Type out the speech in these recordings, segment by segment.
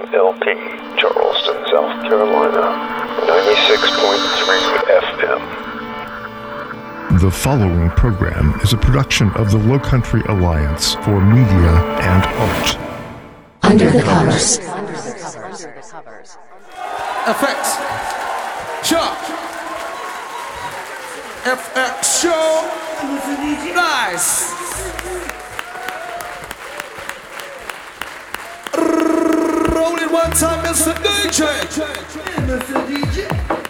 KMLP, Charleston, South Carolina, 96.3 FM. The following program is a production of the Low Country Alliance for Media and Art. Under the Covers. FX. Show. FX Show. Nice. Roll it one time, Mr. DJ. Mr. DJ.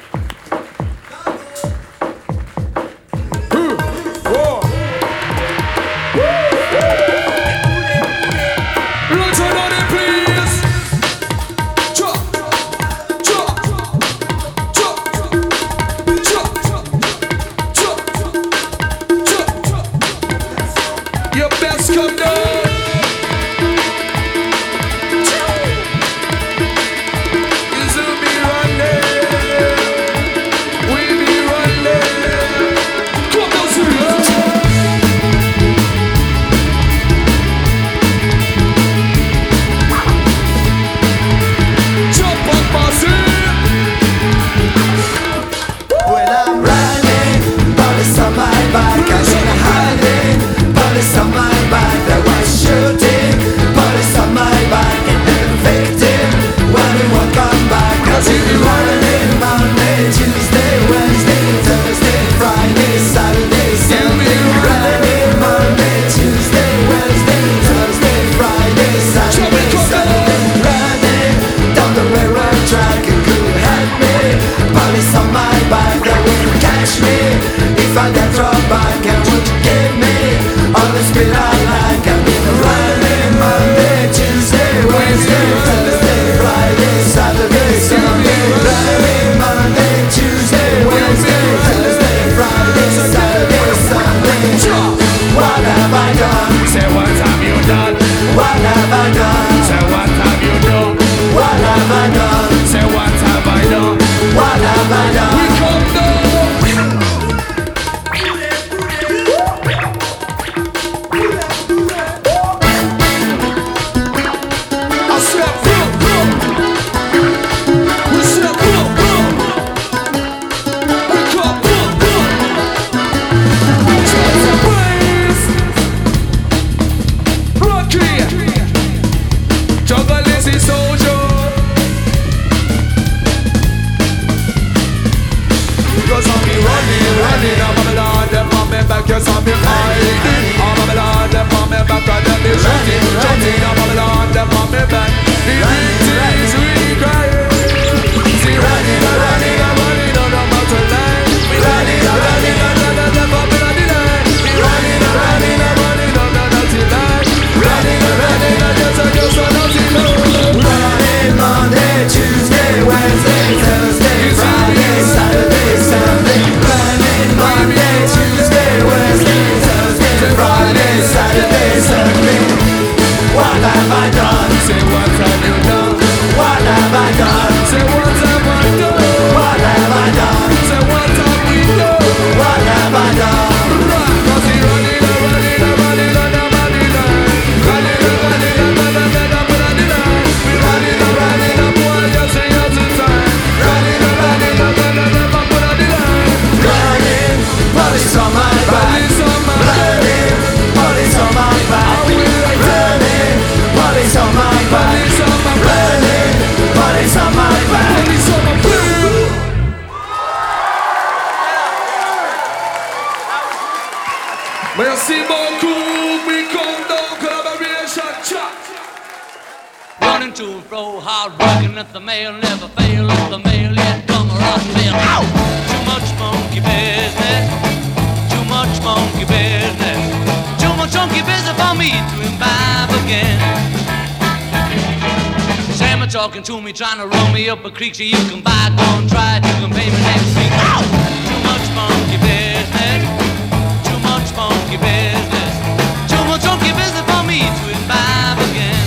Talking to me, trying to roll me up a creek so you can buy, go and try it, you can pay me next week. Too much monkey business, too much monkey business, too much monkey business for me to imbibe again.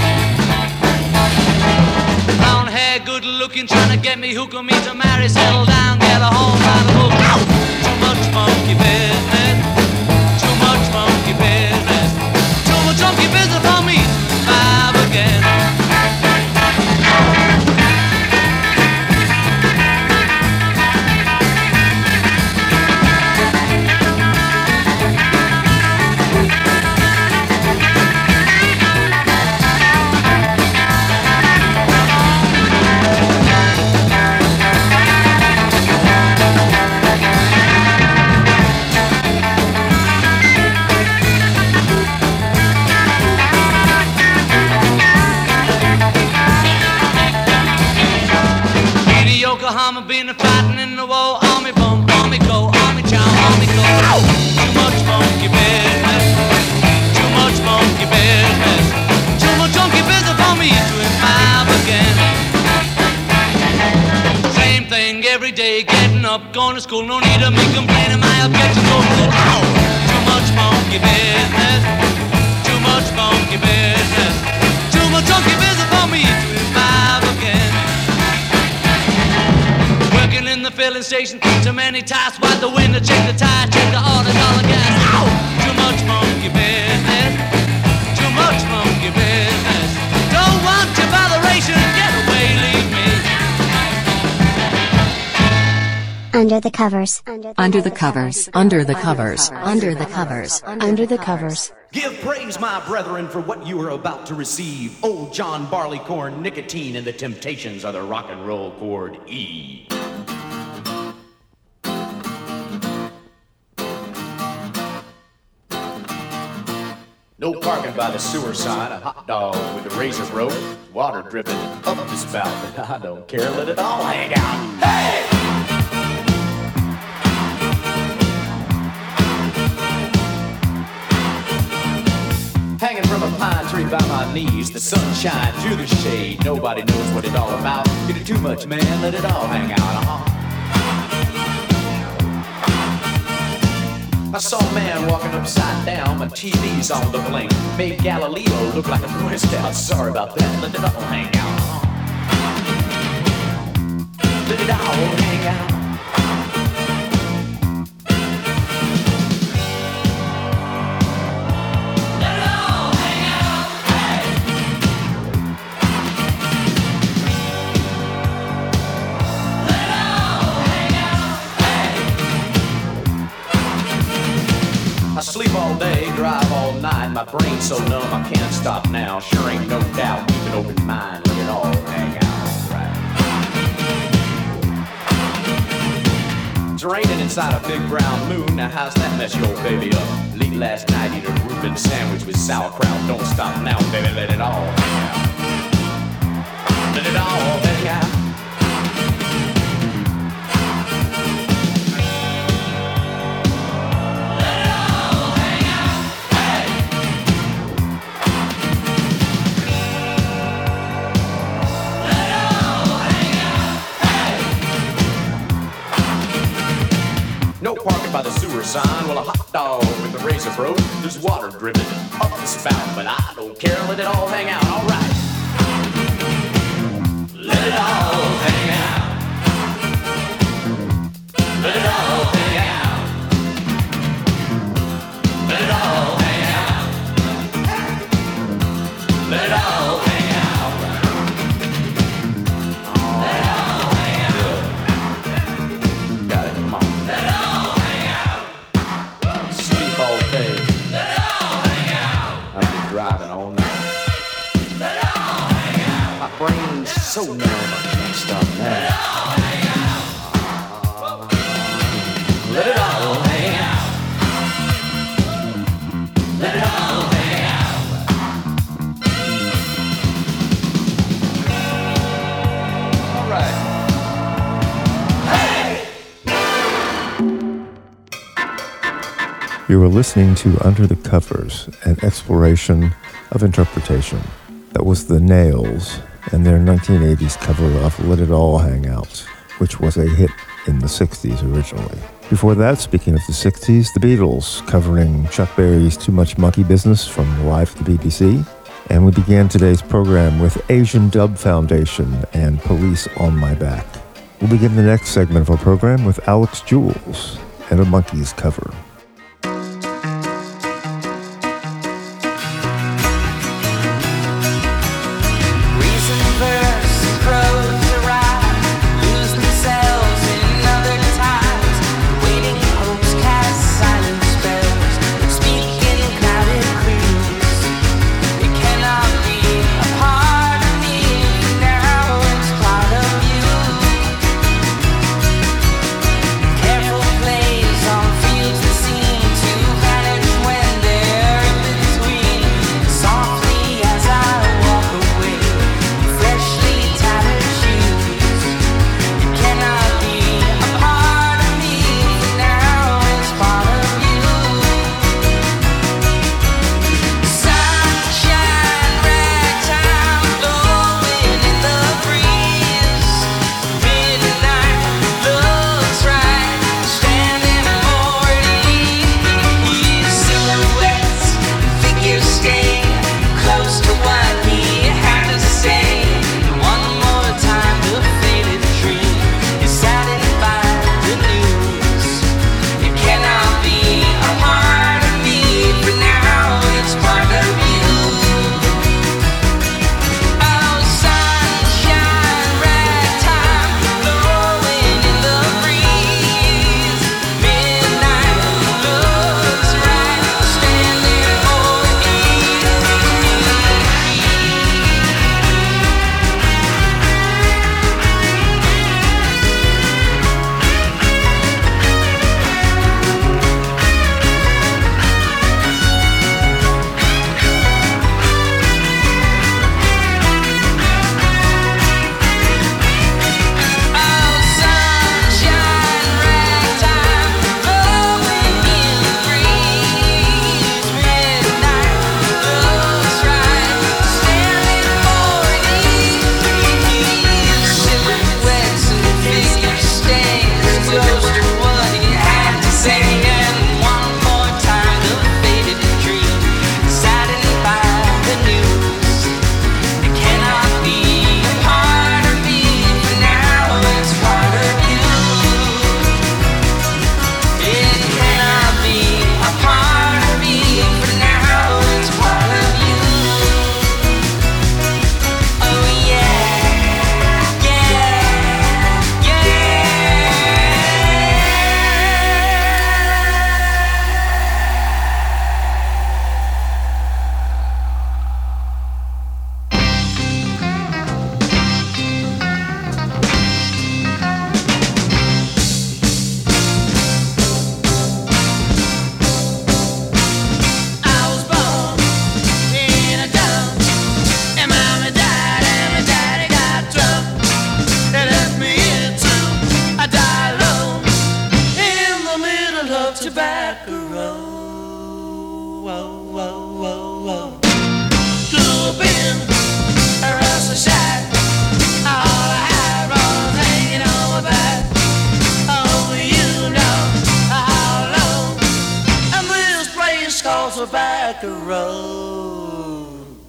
Brown hair, good looking, trying to get me, hooking me to marry, settle down, get a home, by the hook. Too much monkey business, too much monkey business, too much monkey business for me to imbibe again. I've been fighting in the war. Army bum, army go, army chow, army go. Too much monkey business. Too much monkey business. Too much monkey business for me to imbibe again. Same thing every day, getting up, going to school. No need of me complaining, my objections go cool. Too much monkey business. Too much monkey business. Too much monkey business for me to imbibe again. Working in the filling station, too many tasks. Wipe the window, check the tire, check the order, dollar gas. Too much monkey business. Too much monkey business. Don't want your botheration. Get away, leave me. Under the covers. Under the covers. Under the covers. Under the covers. Under the covers. Give praise, my brethren, for what you are about to receive. Old John Barleycorn, nicotine, and the temptations of the rock and roll chord E. No parking by the sewer sign, a hot dog with a razor rope, water dripping up the spout, but I don't care, let it all hang out. Hey! Hanging from a pine tree by my knees, the sunshine through the shade. Nobody knows what it's all about. Get it too much, man, let it all hang out. I saw a man walking upside down, my TV's on the blink. Made Galileo look like a Boy Scout. Sorry about that, let it all hang out. Let it all hang out. Sleep all day, drive all night. My brain's so numb I can't stop now. Sure ain't no doubt. Keep an open mind, let it all hang out. Right. It's raining inside a big brown moon. Now how's that mess your baby up? Late last night, eat a Reuben sandwich with sauerkraut. Don't stop now, baby. Let it all hang out. Let it all hang out. No parking by the sewer sign. Well, a hot dog with a razor broke. There's water dripping up the spout, but I don't care. Let it all hang out. All right. Let it all hang out. Let it all hang out. Let it all hang out. Let it all hang out. Brain's so numb I can't stop now. Let it all hang out. Let it all hang out. All right. You are listening to Under the Covers, an exploration of interpretation. That was The Nails and their 1980s cover of Let It All Hang Out, which was a hit in the 60s originally. Before that, speaking of the 60s, the Beatles covering Chuck Berry's Too Much Monkey Business from Live at the BBC. And we began today's program with Asian Dub Foundation and Police on My Back. We'll begin the next segment of our program with Alex Jules and a Monkees cover. Careful plays on fields to see. tobacco road.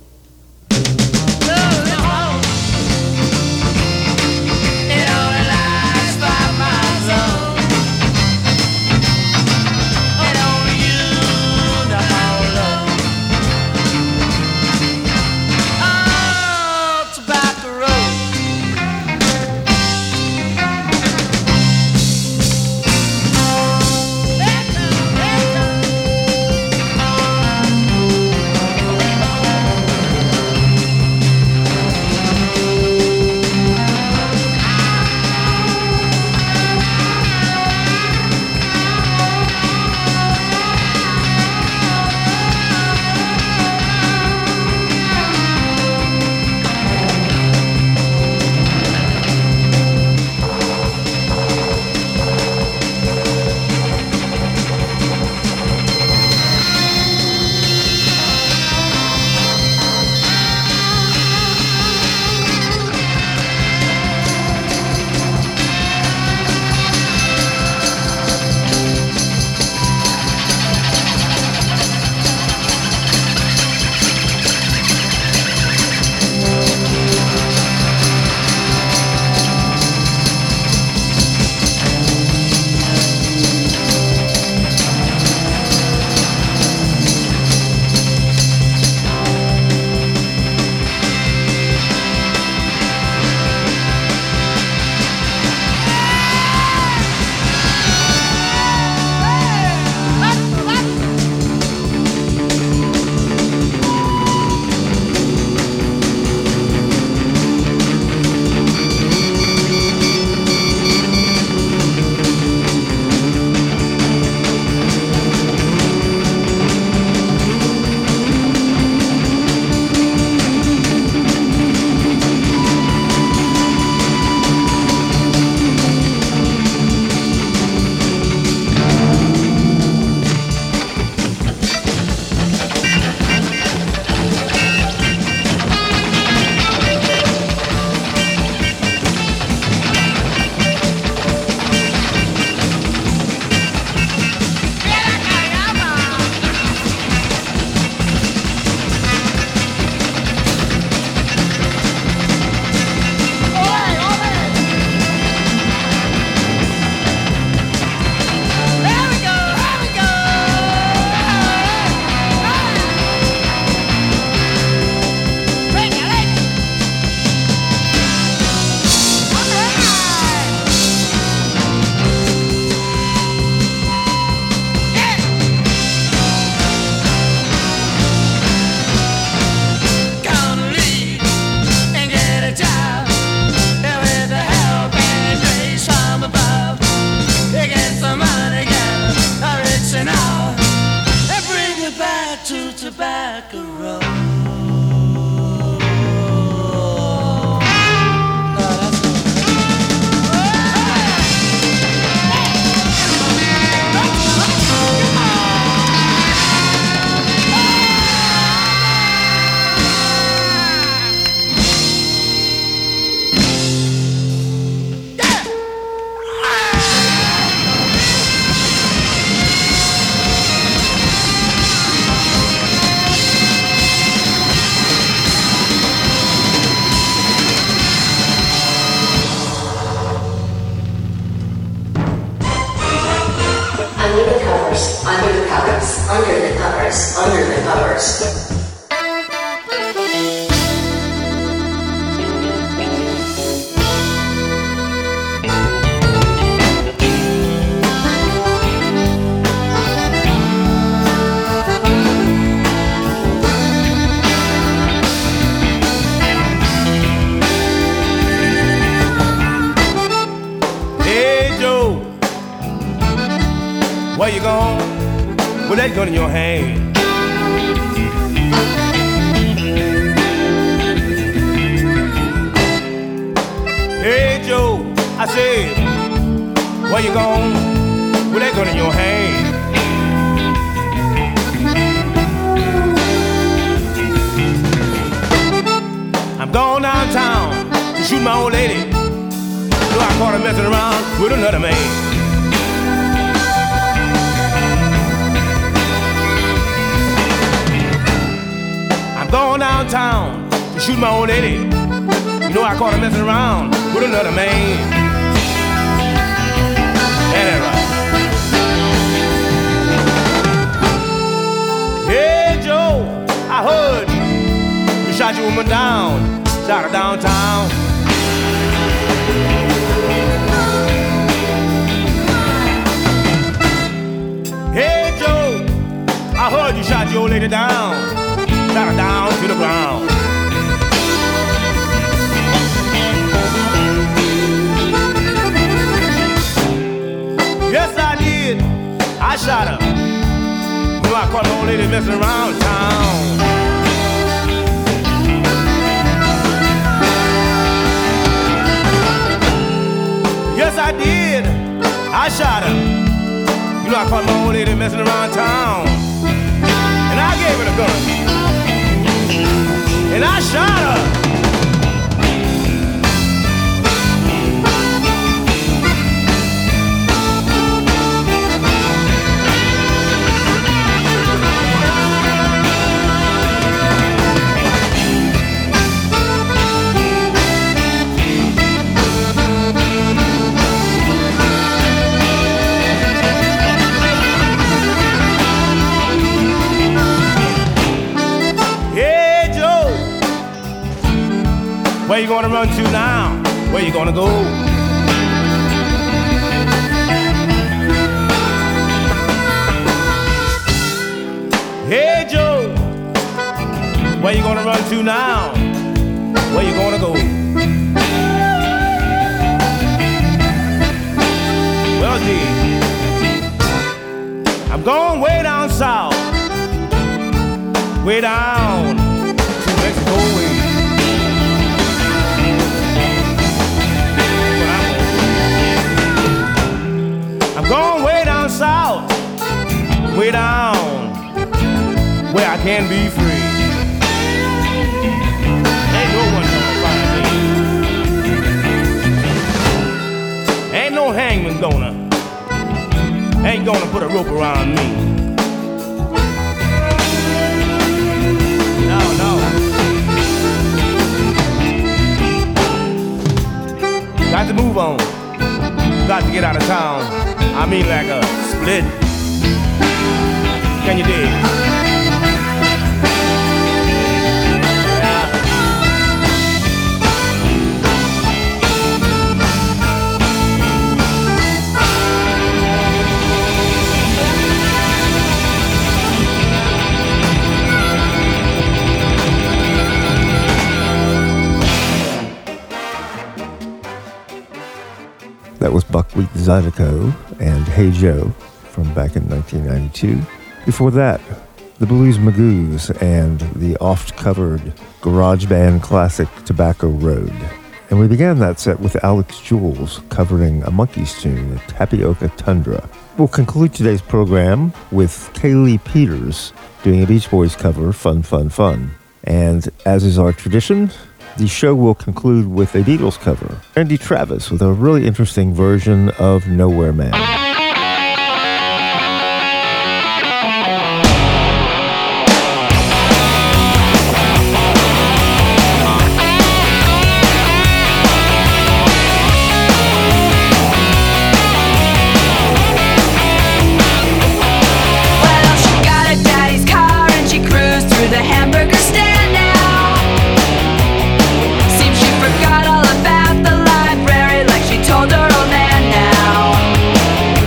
It only lasts 5 miles long. And only you know how long. Oh, tobacco road. Tobacco road. Under the covers, under the covers, under the covers, under the covers. Where you gone with that gun in your hand? Hey Joe, I said, where you gone with that gun in your hand? I'm gone downtown to shoot my old lady. So I caught her messing around with another man. going downtown to shoot my old lady. You know I caught her messing around with another man. Ain't that right? Hey Joe, I heard you shot your woman down, shot her downtown. Hey Joe, I heard you shot your old lady down, shot her down to the ground. Yes, I did. I shot her. You know I caught an old lady messing around town. Yes, I did. I shot her. You know I caught an old lady messing around town. And I gave her the gun. And I shot her. Where you gonna run to now? Where you gonna go? Hey Joe, where you gonna run to now? Where you gonna go? Well, dear, I'm going way down south, way down to Mexico way. I'm going way down south, way down where I can be free. Ain't no one gonna find me. Ain't no hangman ain't gonna put a rope around me. No. Got to move on. Got to get out of town. I mean like a split. Can you dig? Yeah. That was Buckwheat Zydeco and Hey Joe from back in 1992. Before that, the Blues Magoos and the oft-covered garage band classic Tobacco Road. And we began that set with Alex Jules covering a Monkees tune, Tapioca Tundra. We'll conclude today's program with Kaylee Peters doing a Beach Boys cover, Fun, Fun, Fun. And as is our tradition, the show will conclude with a Beatles cover. Randy Travis with a really interesting version of Nowhere Man. Well, she got a daddy's car and she cruised through the hamburger stand now. Seems she forgot all about the library like she told her old man now.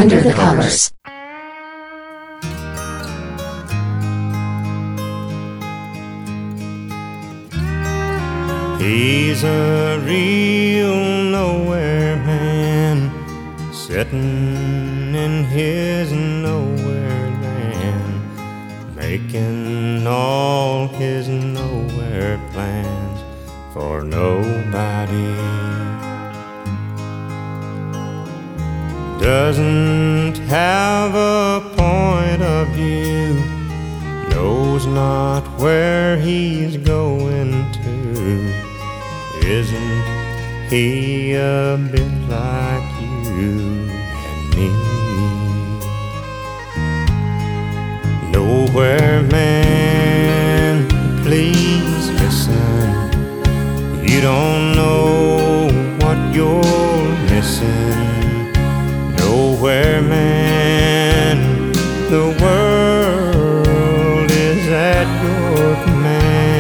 Under the Covers. He's a real nowhere man, sitting in his nowhere land, making all his nowhere plans for nobody. Doesn't have a point of view, knows not where he's going to. Isn't he a bit like you and me? Nowhere man, please listen. You don't know what you're missing. Nowhere man, the world is at your command.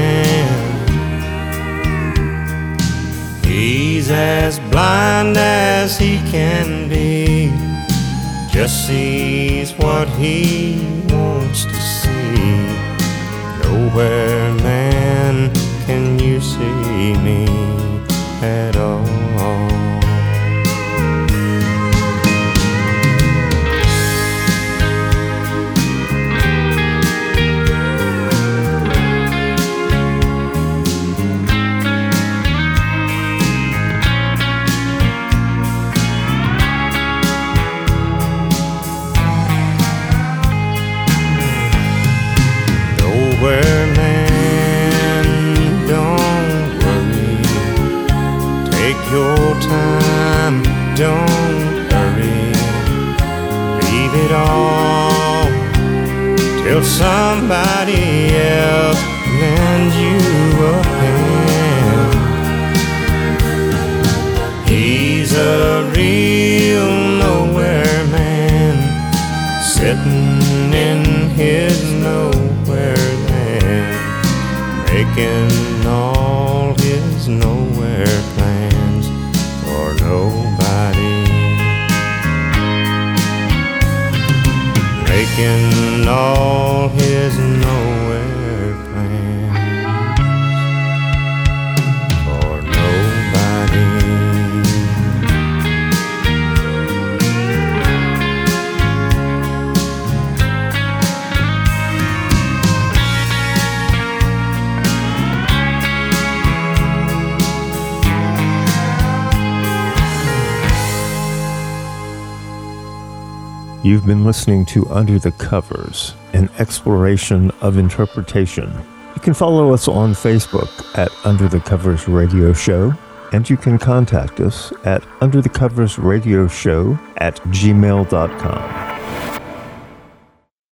He's as blind as he can be, just sees what he wants to see. Nowhere man can you see me at all. Nowhere man, don't worry. Take your time, don't hurry. Leave it all till somebody else lends you a hand. He's a real nowhere man, sitting in his nowhere land, making all his nowhere plans for nobody. Making all his nowhere plans for nobody. You've been listening to Under the Covers, an exploration of interpretation. You can follow us on Facebook at Under the Covers Radio Show, and you can contact us at underthecoversradioshow@gmail.com.